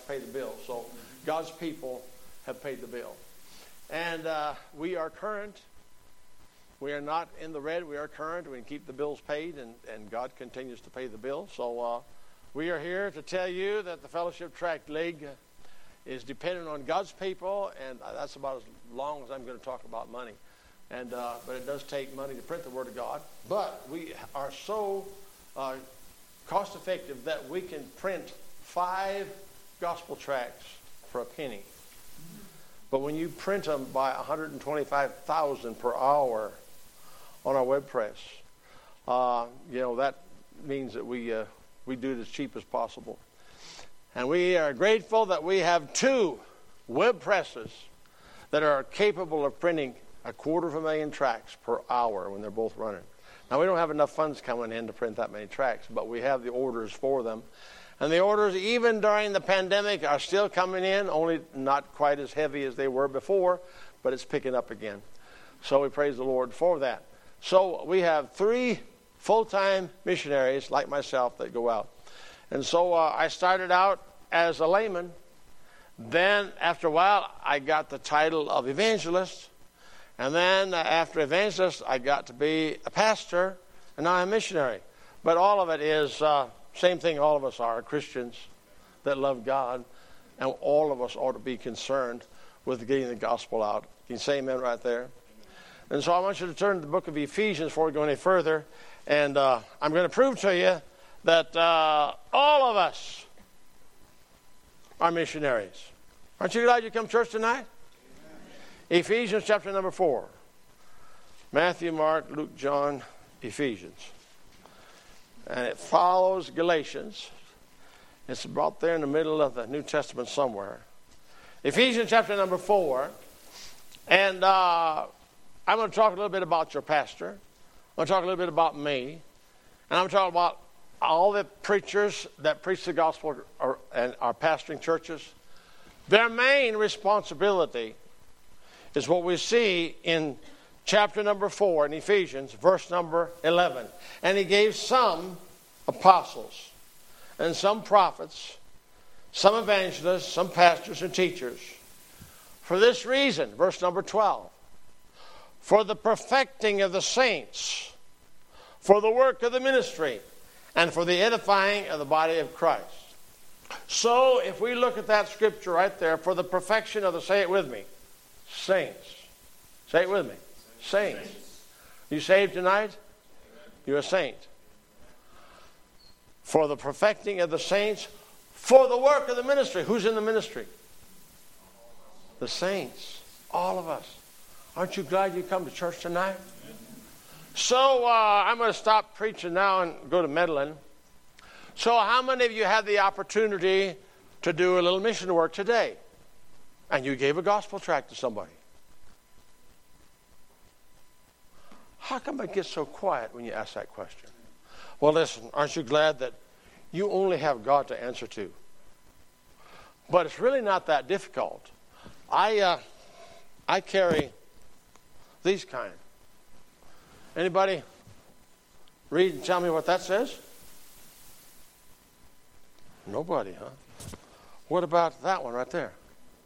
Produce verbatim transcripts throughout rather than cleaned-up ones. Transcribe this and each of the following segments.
pay the bill. So God's people have paid the bill. And uh, we are current. We are not in the red. We are current. We can keep the bills paid, and, and God continues to pay the bill. So uh, we are here to tell you that the Fellowship Tract League is dependent on God's people, and that's about as long as I'm going to talk about money. And uh, but it does take money to print the Word of God. But we are so uh, cost effective that we can print five gospel tracts for a penny. But when you print them by one hundred twenty-five thousand per hour on our web press, uh, you know, that means that we uh, we do it as cheap as possible. And we are grateful that we have two web presses that are capable of printing a quarter of a million tracts per hour when they're both running. Now, we don't have enough funds coming in to print that many tracts, but we have the orders for them. And the orders, even during the pandemic, are still coming in, only not quite as heavy as they were before, but it's picking up again. So we praise the Lord for that. So we have three full-time missionaries like myself that go out. And so uh, I started out as a layman. Then after a while, I got the title of evangelist. And then uh, after evangelist, I got to be a pastor, and now I'm a missionary. But all of it is uh, same thing all of us are, Christians that love God. And all of us ought to be concerned with getting the gospel out. Can you say amen right there? And so I want you to turn to the book of Ephesians before we go any further. And uh, I'm going to prove to you that uh, all of us are missionaries. Aren't you glad you come to church tonight? Amen. Ephesians chapter number four. Matthew, Mark, Luke, John, Ephesians. And it follows Galatians. It's about there in the middle of the New Testament somewhere. Ephesians chapter number four. And uh, I'm going to talk a little bit about your pastor. I'm going to talk a little bit about me. And I'm going to talk about all the preachers that preach the gospel are, and are pastoring churches. Their main responsibility is what we see in chapter number four in Ephesians, verse number eleven. And he gave some apostles and some prophets, some evangelists, some pastors and teachers. For this reason, verse number twelve, for the perfecting of the saints, for the work of the ministry, and for the edifying of the body of Christ. So, if we look at that scripture right there, for the perfection of the, say it with me, saints. Say it with me, saints. saints. You saved tonight? You're a saint. For the perfecting of the saints, for the work of the ministry. Who's in the ministry? The saints. All of us. Aren't you glad you come to church tonight? So uh, I'm going to stop preaching now and go to meddling. So how many of you had the opportunity to do a little mission work today? And you gave a gospel tract to somebody? How come it gets so quiet when you ask that question? Well, listen, aren't you glad that you only have God to answer to? But it's really not that difficult. I uh, I carry these kind. Anybody read and tell me what that says? Nobody, huh? What about that one right there?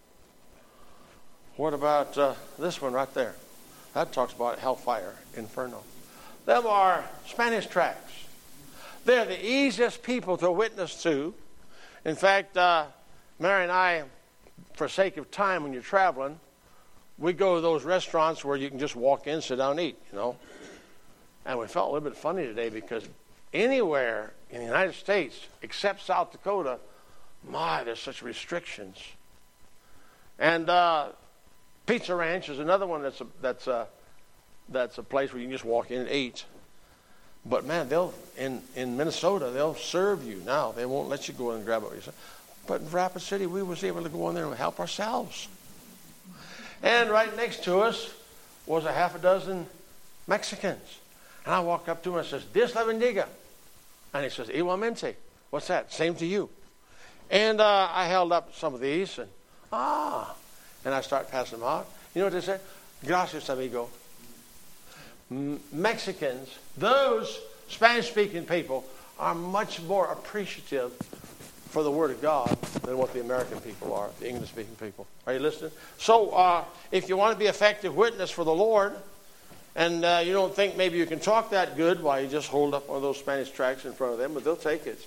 What about uh, this one right there? That talks about hellfire, inferno. Them are Spanish tracts. They're the easiest people to witness to. In fact, uh, Mary and I, for sake of time when you're traveling, we go to those restaurants where you can just walk in, sit down, and eat, you know. And we felt a little bit funny today because anywhere in the United States except South Dakota, my, there's such restrictions. And uh, Pizza Ranch is another one that's a, that's a, that's a place where you can just walk in and eat. But man, they'll in, in Minnesota they'll serve you now. They won't let you go in and grab it yourself. But in Rapid City, we was able to go in there and help ourselves. And right next to us was a half a dozen Mexicans. And I walked up to him and I says, Dios la bendiga. And he says, igualmente. What's that? Same to you. And uh, I held up some of these and, ah. And I start passing them out. You know what they say? Gracias, amigo. M- Mexicans, those Spanish-speaking people, are much more appreciative for the Word of God than what the American people are, the English-speaking people. Are you listening? So uh, if you want to be an effective witness for the Lord, and uh, you don't think maybe you can talk that good, why, you just hold up one of those Spanish tracts in front of them, but they'll take it.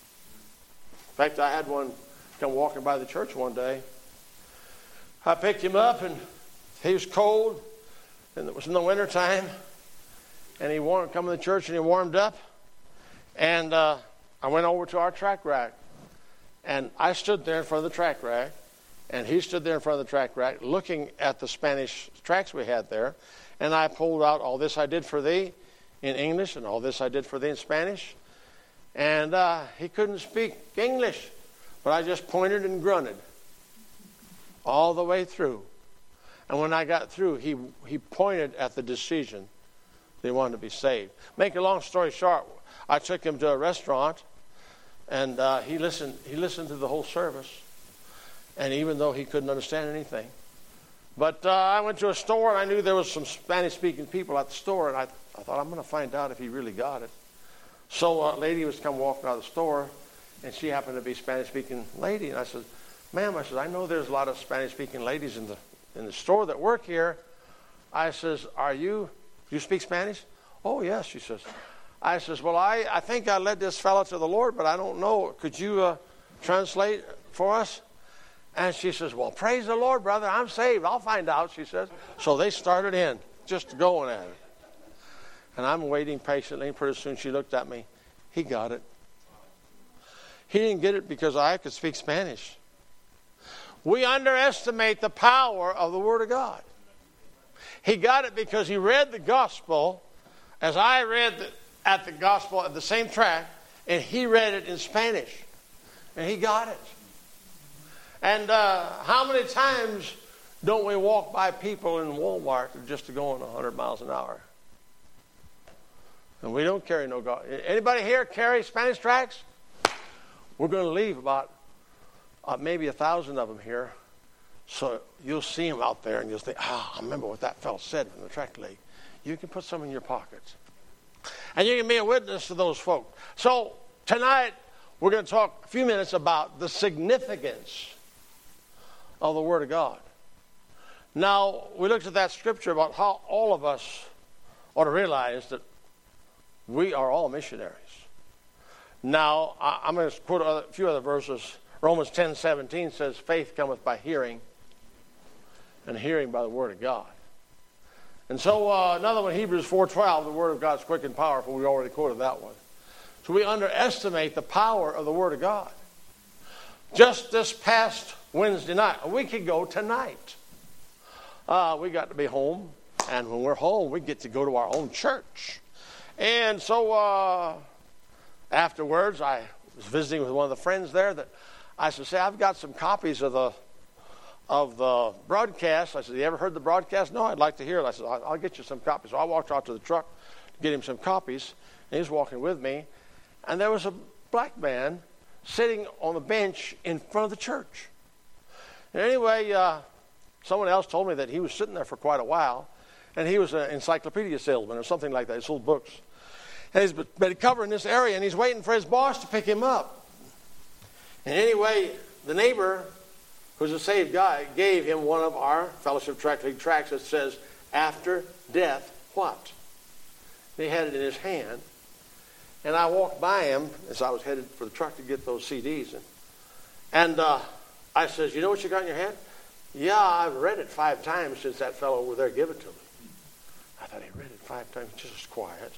In fact, I had one come walking by the church one day. I picked him up, and he was cold, and it was in the wintertime, and he wanted to come to the church, and he warmed up, and uh, I went over to our tract rack, and I stood there in front of the tract rack, and he stood there in front of the tract rack looking at the Spanish tracts we had there, and I pulled out all this I did for thee in English and all this I did for thee in Spanish, and uh, he couldn't speak English, but I just pointed and grunted all the way through. And when I got through, he, he pointed at the decision they wanted to be saved. Make a long story short, I took him to a restaurant, and uh, he listened. He listened to the whole service, and even though he couldn't understand anything, but uh, I went to a store, and I knew there was some Spanish-speaking people at the store, and I, I thought, I'm going to find out if he really got it. So a lady was come walking out of the store, and she happened to be a Spanish-speaking lady, and I said, "Ma'am," I said, "I know there's a lot of Spanish-speaking ladies in the in the store that work here." I says, "Are you? Do you speak Spanish?" "Oh yes," she says. I says, "Well, I, I think I led this fellow to the Lord, but I don't know. Could you uh, translate for us?" And she says, "Well, praise the Lord, brother. I'm saved. I'll find out," she says. So they started in, just going at it. And I'm waiting patiently, and pretty soon she looked at me. He got it. He didn't get it because I could speak Spanish. We underestimate the power of the Word of God. He got it because he read the gospel as I read the, at the gospel at the same tract, and he read it in Spanish, and he got it. And uh, how many times don't we walk by people in Walmart just going one hundred miles an hour? And we don't carry no God. Anybody here carry Spanish tracts? We're going to leave about uh, maybe a thousand of them here. So you'll see them out there, and you'll think, "Ah, oh, I remember what that fellow said from the tract league." You can put some in your pockets. And you can be a witness to those folk. So tonight, we're going to talk a few minutes about the significance of the Word of God. Now, we looked at that scripture about how all of us ought to realize that we are all missionaries. Now, I'm going to quote a few other verses. Romans ten seventeen says, "Faith cometh by hearing, and hearing by the Word of God." And so uh, another one, Hebrews four twelve, "The Word of God is quick and powerful." We already quoted that one. So we underestimate the power of the Word of God. Just this past Wednesday night, a week ago tonight, uh, we got to be home. And when we're home, we get to go to our own church. And so uh, afterwards, I was visiting with one of the friends there that I said, "Say, I've got some copies of the of the broadcast." I said, "You ever heard the broadcast?" "No, I'd like to hear it." I said, I'll, I'll get you some copies. So I walked out to the truck to get him some copies, and he was walking with me. And there was a black man sitting on the bench in front of the church. And anyway, uh, someone else told me that he was sitting there for quite a while, and he was an encyclopedia salesman or something like that. He sold books. And he's been covering this area, and he's waiting for his boss to pick him up. And anyway, the neighbor, who's a saved guy, gave him one of our Fellowship Tract League tracts that says, "After death, what?" And he had it in his hand. And I walked by him as I was headed for the truck to get those C Ds. And, and uh, I says, "You know what you got in your hand?" "Yeah, I've read it five times since that fellow over there gave it to me." I thought, he read it five times, just as quiet.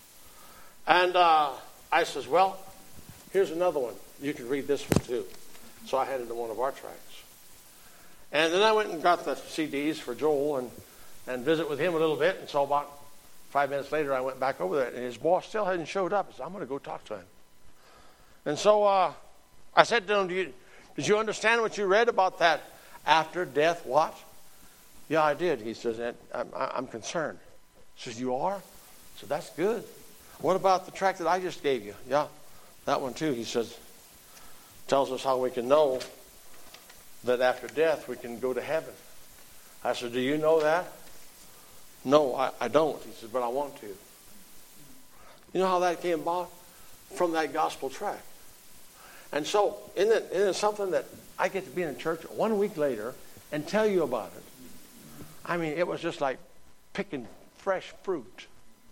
And uh, I says, "Well, here's another one. You can read this one too." So I handed him one of our tracts. And then I went and got the C Ds for Joel and, and visit with him a little bit. And so about five minutes later, I went back over there, and his boss still hadn't showed up. I said, "I'm going to go talk to him." And so uh, I said to him, Do you, did you understand what you read about that after death what? "Yeah, I did." He says, I'm, I'm concerned. He says, "You are?" I said, "That's good. What about the tract that I just gave you?" "Yeah, that one too." He says, "Tells us how we can know that after death we can go to heaven." I said, "Do you know that?" "No, I, I don't." He said, "But I want to." You know how that came about? From that gospel tract. And so, isn't it, isn't it something that I get to be in church one week later and tell you about it? I mean, it was just like picking fresh fruit.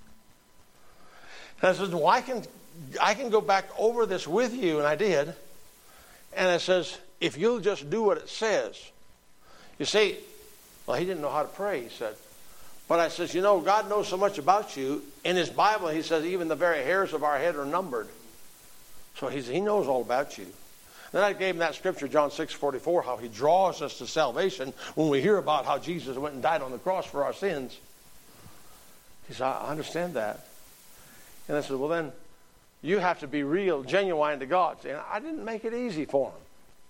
And I said, well, I can, I can go back over this with you, and I did. And it says, if you'll just do what it says. You see, well, he didn't know how to pray, he said. But I says, you know, God knows so much about you. In his Bible, he says, even the very hairs of our head are numbered. So he's, he knows all about you. Then I gave him that scripture, John six forty-four, how he draws us to salvation when we hear about how Jesus went and died on the cross for our sins. He said, I understand that. And I said, well, then you have to be real, genuine to God. And I didn't make it easy for him.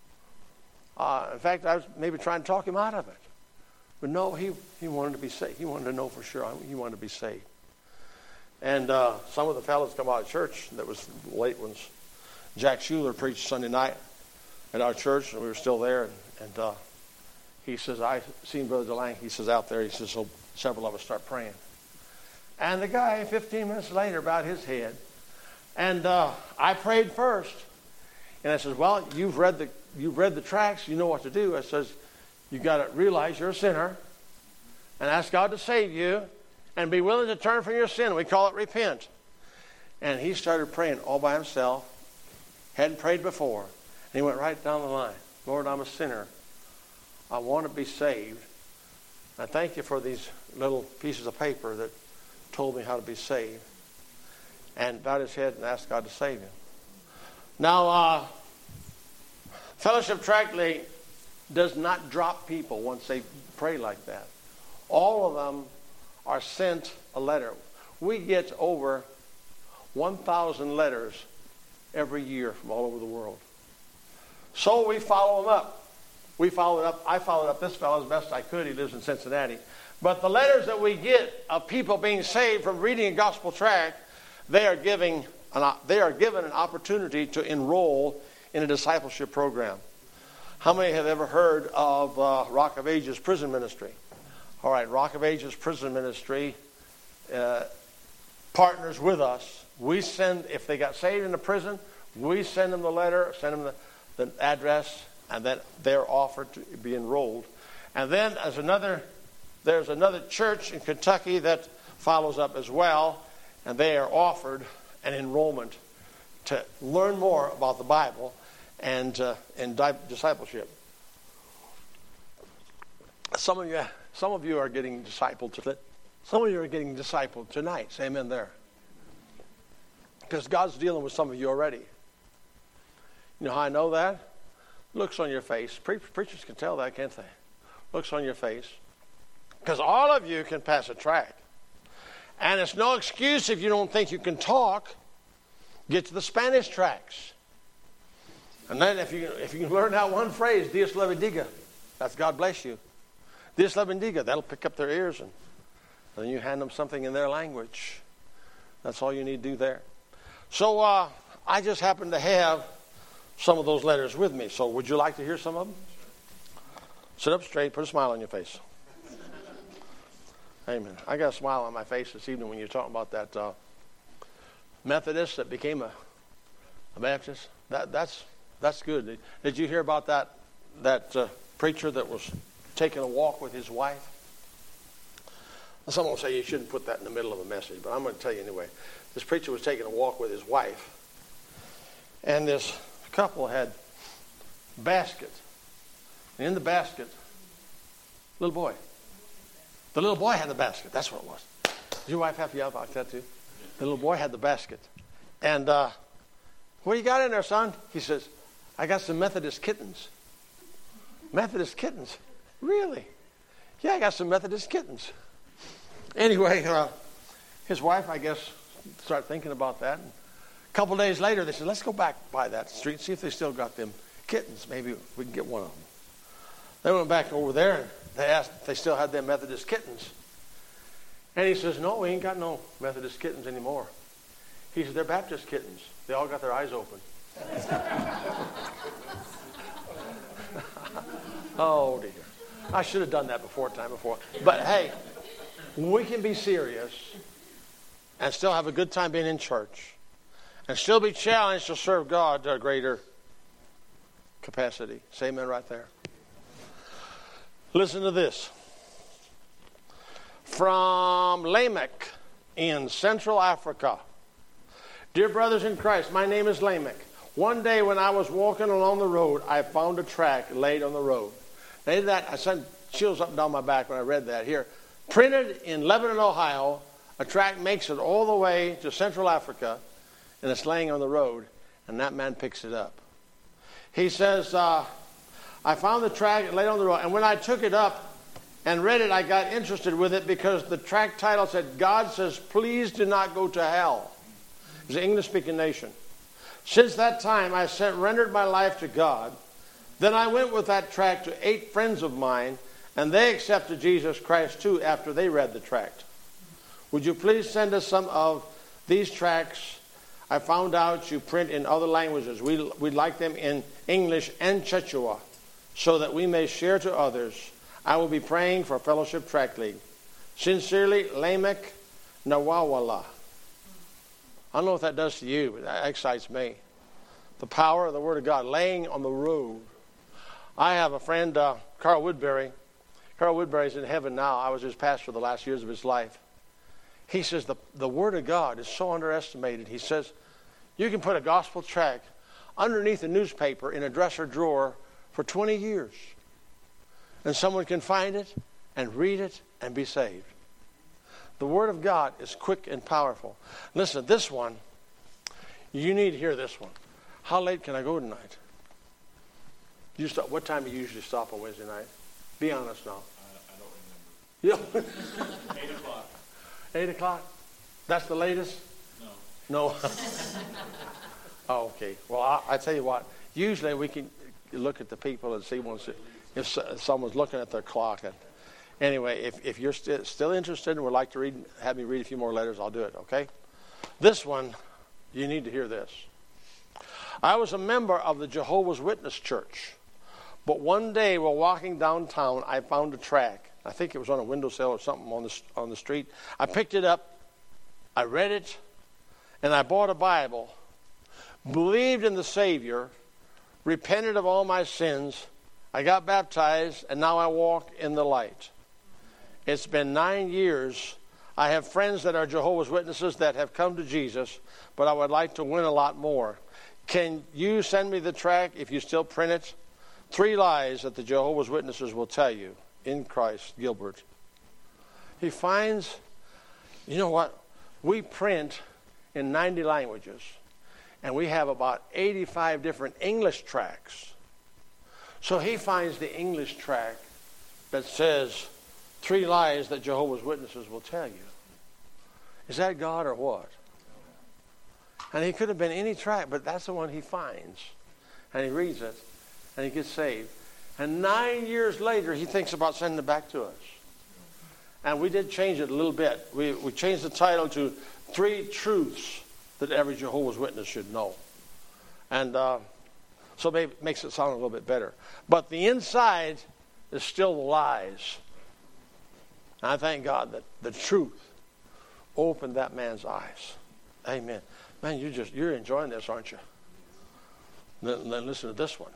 Uh, in fact, I was maybe trying to talk him out of it. But no, he, he wanted to be saved. He wanted to know for sure. He wanted to be saved. And uh, some of the fellows come out of church. That was late ones. Jack Schuler preached Sunday night at our church, and we were still there. And, and uh, he says, I seen Brother DeLange. He says, out there, he says, so several of us start praying. And the guy, fifteen minutes later, bowed his head. And uh, I prayed first. And I says, well, you've read the you've read the tracts. You know what to do. I says, you got to realize you're a sinner and ask God to save you and be willing to turn from your sin. We call it repent. And he started praying all by himself. Hadn't prayed before. And he went right down the line. Lord, I'm a sinner. I want to be saved. I thank you for these little pieces of paper that told me how to be saved. And bowed his head and asked God to save him. Now, uh, Fellowship Tract does not drop people once they pray like that. All of them are sent a letter. We get over one thousand letters every year from all over the world. So we follow them up. We followed up. I followed up this fellow as best I could. He lives in Cincinnati. But the letters that we get of people being saved from reading a gospel tract, they are giving an, they are given an opportunity to enroll in a discipleship program. How many have ever heard of uh, Rock of Ages prison ministry? All right, Rock of Ages prison ministry uh, partners with us. We send, if they got saved in the prison, we send them the letter, send them the, the address, and then they're offered to be enrolled. And then as another, there's another church in Kentucky that follows up as well, and they are offered an enrollment to learn more about the Bible and uh, and di- discipleship. Some of you, some of you are getting discipled. Some of you are getting discipled tonight. Say amen there. Because God's dealing with some of you already. You know how I know that? Looks on your face. Pre- preachers can tell that, can't they? Looks on your face. Because all of you can pass a tract. And it's no excuse if you don't think you can talk. Get to the Spanish tracts. And then if you if you can learn that one phrase, Dios le bendiga, that's God bless you. Dios le bendiga, that'll pick up their ears. And then you hand them something in their language. That's all you need to do there. So uh, I just happen to have some of those letters with me. So would you like to hear some of them? Sit up straight, put a smile on your face. Amen. I got a smile on my face this evening when you're talking about that uh, Methodist that became a, a Baptist. That that's that's good. Did, did you hear about that that uh, preacher that was taking a walk with his wife? Someone will say you shouldn't put that in the middle of a message, but I'm going to tell you anyway. This preacher was taking a walk with his wife, and this couple had baskets, and in the basket, little boy. The little boy had the basket. That's what it was. Did your wife have you out like that too? The little boy had the basket. And uh, what do you got in there, son? He says, I got some Methodist kittens. Methodist kittens? Really? Yeah, I got some Methodist kittens. Anyway, uh, his wife, I guess, started thinking about that. And a couple days later, they said, let's go back by that street and see if they still got them kittens. Maybe we can get one of them. They went back over there and they asked if they still had them Methodist kittens. And he says, no, we ain't got no Methodist kittens anymore. He said, they're Baptist kittens. They all got their eyes open. Oh, dear. I should have done that before time before. But, hey, we can be serious and still have a good time being in church and still be challenged to serve God to a greater capacity. Say amen right there. Listen to this. From Lamech in Central Africa. Dear brothers in Christ, my name is Lamech. One day when I was walking along the road, I found a tract laid on the road. Now, that, I sent chills up and down my back when I read that. Here, printed in Lebanon, Ohio, a tract makes it all the way to Central Africa, and it's laying on the road, and that man picks it up. He says, uh, I found the tract laid on the road, and when I took it up and read it, I got interested with it because the tract title said, God says, please do not go to hell. It's an English-speaking nation. Since that time, I surrendered my life to God. Then I went with that tract to eight friends of mine, and they accepted Jesus Christ too after they read the tract. Would you please send us some of these tracts? I found out you print in other languages. We, we'd like them in English and Quechua so that we may share to others. I will be praying for Fellowship Tract League. Sincerely, Lamech Nawawala. I don't know what that does to you, but that excites me. The power of the Word of God laying on the road. I have a friend, uh, Carl Woodbury. Carl Woodbury's in heaven now. I was his pastor the last years of his life. He says the, the Word of God is so underestimated. He says you can put a gospel tract underneath a newspaper in a dresser drawer for twenty years. And someone can find it and read it and be saved. The Word of God is quick and powerful. Listen, this one, you need to hear this one. How late can I go tonight? You stop, what time do you usually stop on Wednesday night? Be honest now. I, I don't remember. Yeah. Eight o'clock. Eight o'clock? That's the latest? No. No? Oh, okay. Well, I, I tell you what. Usually we can look at the people and see once it, if, if someone's looking at their clock. And anyway, if, if you're st- still interested and would like to read, have me read a few more letters, I'll do it, okay? This one, you need to hear this. I was a member of the Jehovah's Witness Church. But one day while walking downtown, I found a tract. I think it was on a windowsill or something on the, on the street. I picked it up, I read it, and I bought a Bible, believed in the Savior, repented of all my sins, I got baptized, and now I walk in the light. It's been nine years. I have friends that are Jehovah's Witnesses that have come to Jesus, but I would like to win a lot more. Can you send me the tract if you still print it? Three lies that the Jehovah's Witnesses will tell you in Christ, Gilbert. He finds, you know what? We print in ninety languages, and we have about eighty-five different English tracts. So he finds the English tract that says three lies that Jehovah's Witnesses will tell you. Is that God or what? And he could have been any tract, but that's the one he finds. And he reads it, and he gets saved. And nine years later, he thinks about sending it back to us. And we did change it a little bit. We, we changed the title to Three Truths That Every Jehovah's Witness Should Know. And uh, so maybe it makes it sound a little bit better. But the inside is still the lies. And I thank God that the truth opened that man's eyes. Amen. Man, you just, you're enjoying this, aren't you? Then, then listen to this one.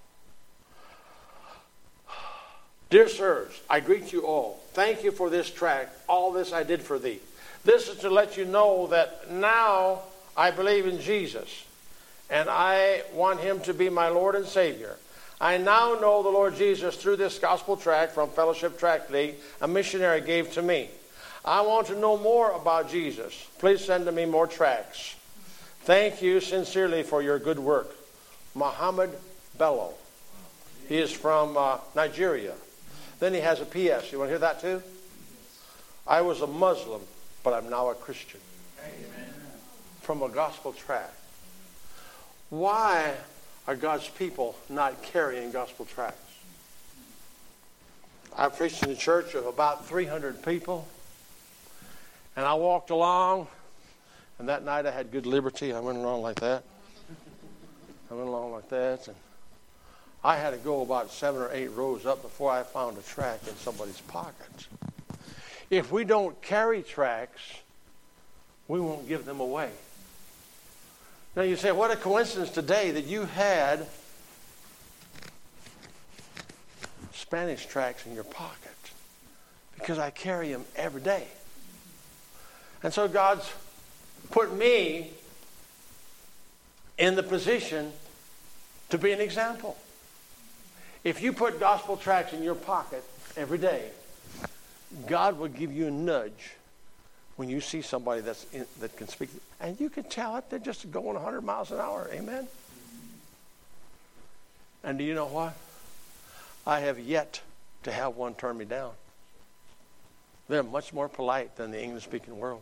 Dear sirs, I greet you all. Thank you for this tract. All this I did for thee. This is to let you know that now I believe in Jesus, and I want him to be my Lord and Savior. I now know the Lord Jesus through this gospel tract from Fellowship Tract League a missionary gave to me. I want to know more about Jesus. Please send to me more tracts. Thank you sincerely for your good work. Muhammad Bello. He is from uh, Nigeria. Then he has a P S. You want to hear that too? I was a Muslim, but I'm now a Christian. Amen. From a gospel tract. Why are God's people not carrying gospel tracts? I preached in a church of about three hundred people. And I walked along, and that night I had good liberty. I went along like that. I went along like that, and I had to go about seven or eight rows up before I found a tract in somebody's pocket. If we don't carry tracts, we won't give them away. Now you say, what a coincidence today that you had Spanish tracts in your pocket because I carry them every day. And so God's put me in the position to be an example. If you put gospel tracts in your pocket every day, God will give you a nudge when you see somebody that's in, that can speak. And you can tell it, they're just going one hundred miles an hour. Amen? And do you know what? I have yet to have one turn me down. They're much more polite than the English-speaking world.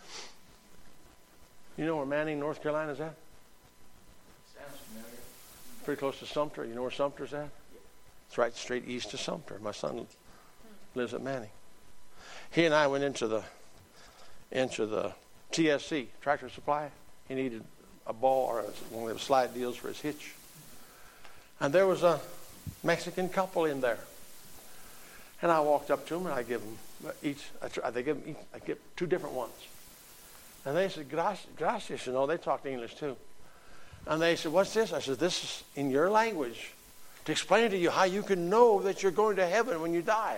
You know where Manning, North Carolina is at? Sounds familiar. Pretty close to Sumter. You know where Sumter's at? It's right straight east of Sumter. My son lives at Manning. He and I went into the into the T S C, Tractor Supply. He needed a ball or one of those slide deals for his hitch. And there was a Mexican couple in there. And I walked up to them and I give them each, I they give them each, I give two different ones. And they said, gracias, gracias, you know, they talked English too. And they said, what's this? I said, this is in your language to explain to you how you can know that you're going to heaven when you die.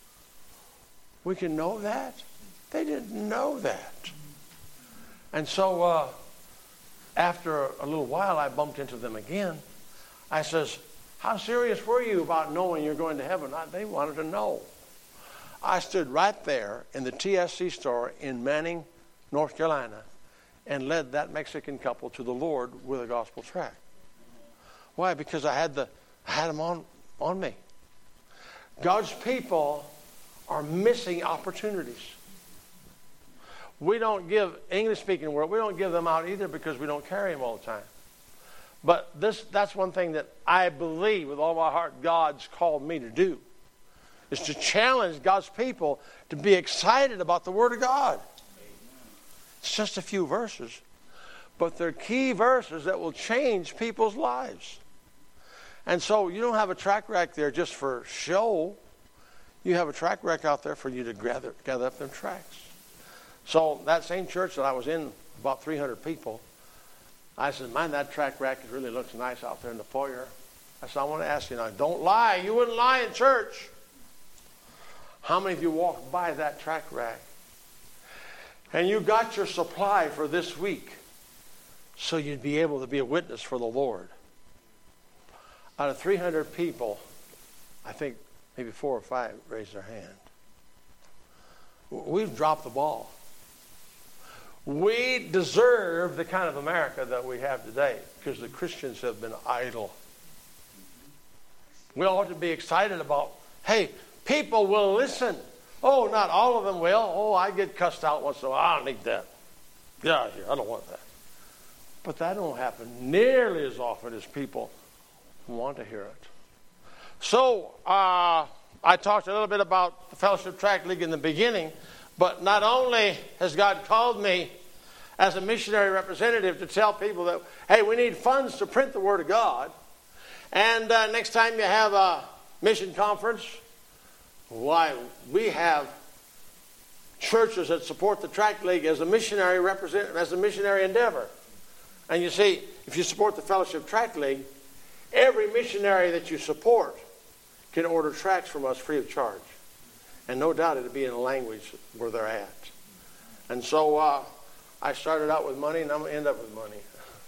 We can know that? They didn't know that. And so uh, after a little while, I bumped into them again. I says, how serious were you about knowing you're going to heaven? I, they wanted to know. I stood right there in the T S C store in Manning, North Carolina, and led that Mexican couple to the Lord with a gospel tract. Why? Because I had the I had them on, on me. God's people are missing opportunities. We don't give, English-speaking world, we don't give them out either because we don't carry them all the time. But this that's one thing that I believe with all my heart God's called me to do, is to challenge God's people to be excited about the Word of God. It's just a few verses, but they're key verses that will change people's lives. And so you don't have a track rack there just for show. You have a track rack out there for you to gather, gather up them tracks. So that same church that I was in, about three hundred people, I said, man, that track rack really looks nice out there in the foyer. I said, I want to ask you now, don't lie. You wouldn't lie in church. How many of you walked by that track rack and you got your supply for this week so you'd be able to be a witness for the Lord? Out of three hundred people, I think maybe four or five raised their hand. We've dropped the ball. We deserve the kind of America that we have today because the Christians have been idle. We ought to be excited about, hey, people will listen. Oh, not all of them will. Oh, I get cussed out once in a while. I don't need that. Get out of here. I don't want that. But that don't happen nearly as often as people want to hear it. So, uh, I talked a little bit about the Fellowship Tract League in the beginning, but not only has God called me as a missionary representative to tell people that, hey, we need funds to print the Word of God, and uh, next time you have a mission conference, why, we have churches that support the Tract League as a missionary represent, as a missionary endeavor. And you see, if you support the Fellowship Tract League, every missionary that you support can order tracts from us free of charge. And no doubt it'll be in a language where they're at. And so uh, I started out with money, and I'm going to end up with money.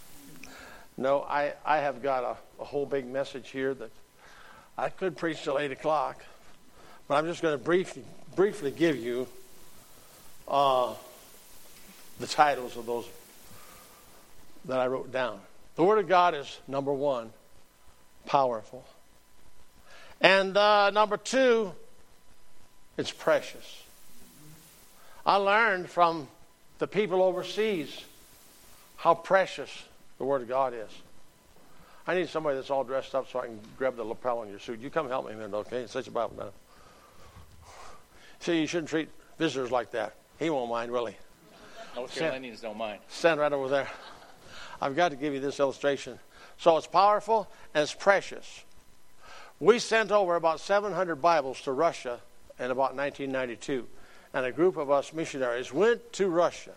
No, I, I have got a, a whole big message here that I could preach till eight o'clock. But I'm just going to briefly, briefly give you uh, the titles of those that I wrote down. The Word of God is, number one, powerful. And uh, number two, it's precious. I learned from the people overseas how precious the Word of God is. I need somebody that's all dressed up so I can grab the lapel on your suit. You come help me then, okay? Set your Bible down. See, you shouldn't treat visitors like that. He won't mind, will he? North Carolinians don't mind. Stand right over there. I've got to give you this illustration. So it's powerful and it's precious. We sent over about seven hundred Bibles to Russia in about nineteen ninety-two. And a group of us missionaries went to Russia.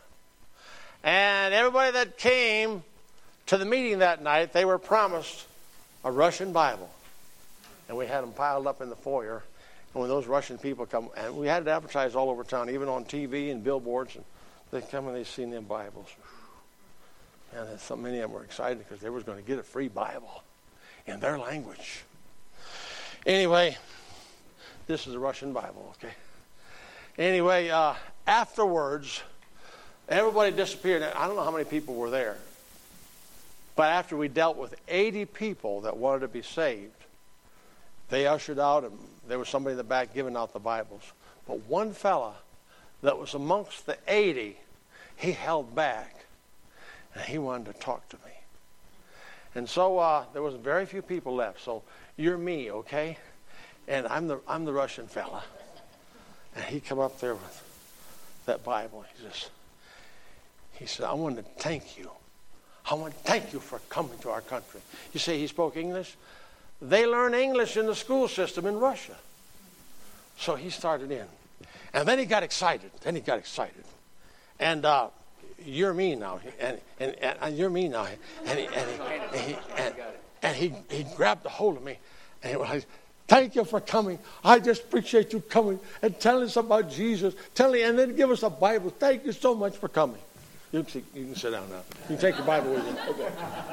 And everybody that came to the meeting that night, they were promised a Russian Bible. and we had them piled up in the foyer. And when those Russian people come, and we had it advertised all over town, even on T V and billboards, and they come and they seen them Bibles. And so many of them were excited because they were going to get a free Bible in their language. Anyway, this is a Russian Bible, okay? Anyway, uh, afterwards, everybody disappeared. I don't know how many people were there. But after we dealt with eighty people that wanted to be saved, they ushered out, and there was somebody in the back giving out the Bibles. But one fella that was amongst the eighty, he held back, and he wanted to talk to me. And so uh, there was very few people left. So you're me, okay? And I'm the I'm the Russian fella. And he come up there with that Bible. He says, he said, I want to thank you. I want to thank you for coming to our country. You say he spoke English? They learn English in the school system in Russia. So he started in. And then he got excited. Then he got excited. And uh, you're me now. And, and, and, and you're me now. And he, and he, and he, and, and he, he grabbed a hold of me. And he was, thank you for coming. I just appreciate you coming and telling us about Jesus. Telling, and then give us a Bible. Thank you so much for coming. You can, see, you can sit down now. You can take your Bible with you. Okay.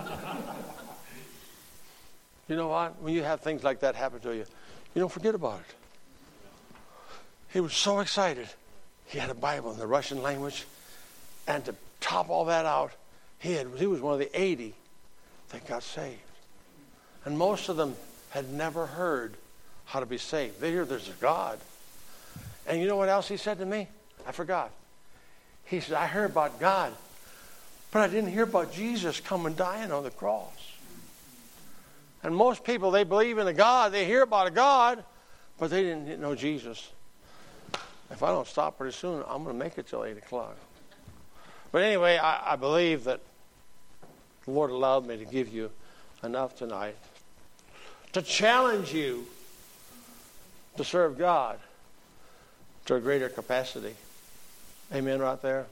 You know what? When you have things like that happen to you, you don't forget about it. He was so excited. He had a Bible in the Russian language. And to top all that out, he, had, he was one of the eighty that got saved. And most of them had never heard how to be saved. They hear there's a God. And you know what else he said to me? I forgot. He said, I heard about God, but I didn't hear about Jesus coming dying on the cross. And most people, they believe in a God. They hear about a God, but they didn't know Jesus. If I don't stop pretty soon, I'm going to make it till eight o'clock. But anyway, I, I believe that the Lord allowed me to give you enough tonight to challenge you to serve God to a greater capacity. Amen right there.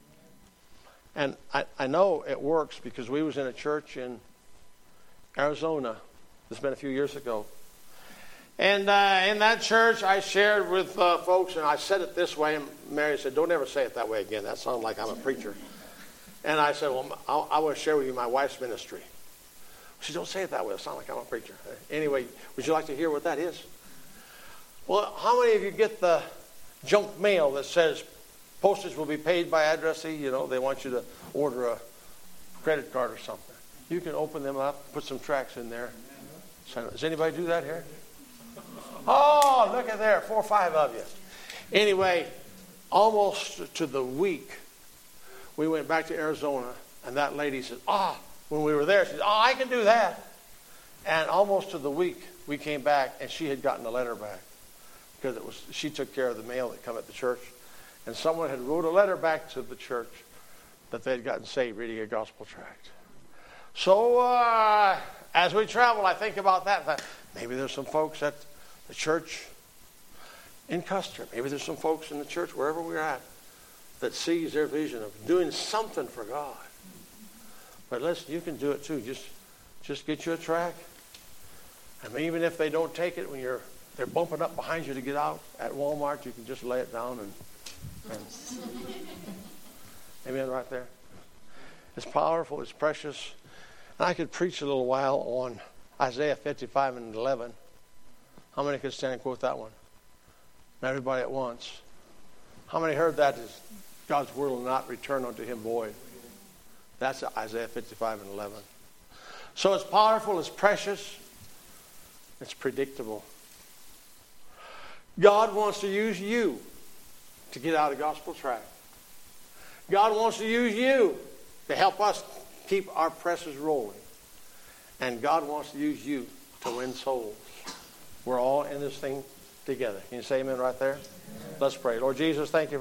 And I, I know it works because we was in a church in Arizona. This has been a few years ago. And uh, in that church, I shared with uh, folks, and I said it this way, and Mary said, don't ever say it that way again. That sounds like I'm a preacher. And I said, well, I, I want to share with you my wife's ministry. She said, don't say it that way. It sounds like I'm a preacher. Anyway, would you like to hear what that is? Well, how many of you get the junk mail that says postage will be paid by addressee? You know, they want you to order a credit card or something. You can open them up, put some tracts in there. Does anybody do that here? Oh, look at there, four or five of you. Anyway, almost to the week, we went back to Arizona, and that lady said, ah, oh, when we were there, she said, oh, I can do that. And almost to the week, we came back, and she had gotten a letter back because it was she took care of the mail that come at the church. And someone had wrote a letter back to the church that they had gotten saved reading a gospel tract. So uh, as we travel, I think about that. Thought, maybe there's some folks at the church in Custer. Maybe there's some folks in the church, wherever we're at, that sees their vision of doing something for God. But listen, you can do it too. Just, just get you a tract. I mean, even if they don't take it when you're they're bumping up behind you to get out at Walmart, you can just lay it down and, and amen, right there. It's powerful. It's precious. And I could preach a little while on Isaiah fifty-five and eleven. How many could stand and quote that one? Not everybody at once. How many heard that? Is God's word will not return unto him void. That's Isaiah fifty-five and eleven. So it's powerful, it's precious, it's predictable. God wants to use you to get out a gospel tract. God wants to use you to help us keep our presses rolling. And God wants to use you to win souls. We're all in this thing together. Can you say amen right there? Amen. Let's pray. Lord Jesus, thank you for